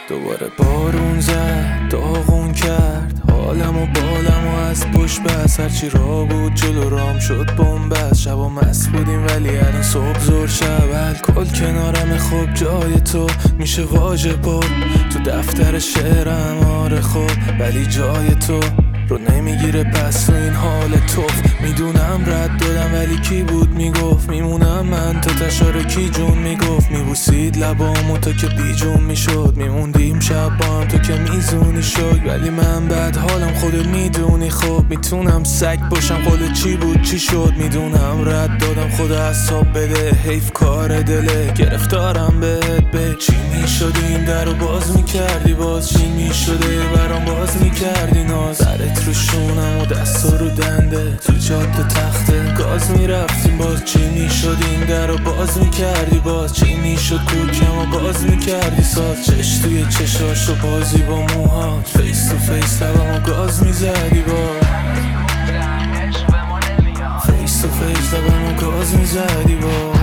دوباره بارون زد، داغون کرد حالم و بالم و از پشت بس. هرچی را بود جلو رام شد بنبست. شبا مست بودیم ولی الان صبح زور شب. الکل کنارم خوب جای تو میشه واژه پر تو دفتر شعرم. آره خب ولی جای تو رو نمیگیره پس تو این حال توف. میدونم رد دادم ولی کی بود میگفت میمونم من تا تشارکی جون میگفت. میبوسید لبامو تا که بیجون میشد. میموندیم شب با هم تو که میزونی شد. ولی من بعد حالم خودت میدونی خب. میتونم سگ باشم خودت چی بود چی شد. میدونم رد دادم خدا حساب بده. حیف کار دله گرفتارم بهت به چی میشد این در رو باز میکردی باز. چی میشده برام باز میکردی ناز. سرت رو شونم و دستا رو دنده تو جاده تخته گاز میرفتیم باز. چی میشد این در رو باز میکردی باز. چی میشد کوکم و باز میکردی ساز. چش توی چشاش و بازی با موهات. فیس تو فیس لبم و گاز میزدی باز. فیس تو فیس لبم و گاز میزدی باز.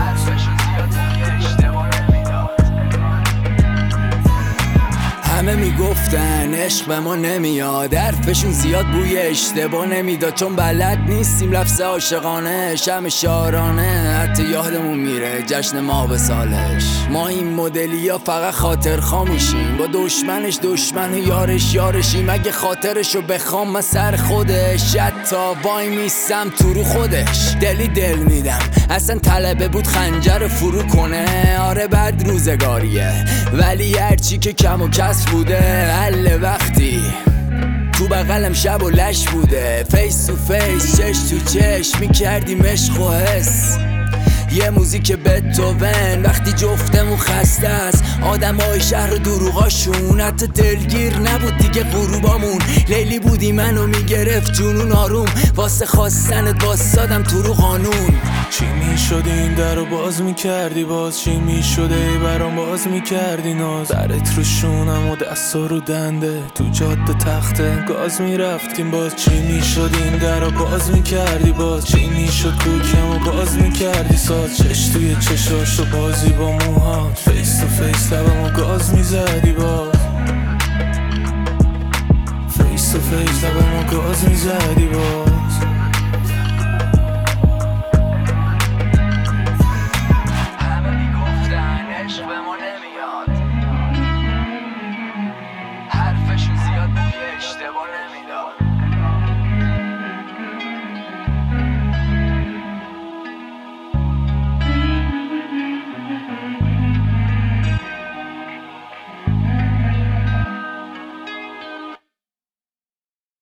همه میگفتن عشق به ما نمیاد. حرفشون زیاد بوی اشتباه نمیداد. چون بلد نیستیم لفظ عاشقانه شم شارانه. حتی یادمون میره جشن ما به سالش. ما این مدلی ها فقط خاطر خاموشیم. با دشمنش دشمن و یارش یارشیم. اگه خاطرشو بخوام من سر خودش. حتی وای میستم تو رو خودش. دلی دل میدم اصلا طلبه بود خنجر فرو کنه. آره بد روزگاریه ولی هرچی که کم و کس بوده حل وقتی تو بغلم شب و لش بوده. فیس تو فیس چش تو چش میکردیم عشق و حس. یه موزیک بتوون وقتی جفتمون خسته است. آدم های شهر و دروغاشون حتی دلگیر نبود دیگه غروبامون. لیلی بودی منو میگرفت جنون آروم. واسه خواستنت واسادم تو رو قانون. چی میشد این در رو باز میکردی باز. چی میشده برام باز میکردی ناز. سرت رو شونم و دستا رو دنده تو جاده تخته گاز میرفتیم باز. چی میشد این در رو باز میکردی باز. چی میشد کوکم و باز میکردی ساز. چش توی چشاش و بازی با موهات. فیس تو فیس لبم و گاز میزدی باز. فیس تو فیس لبم و گاز میزدی باز.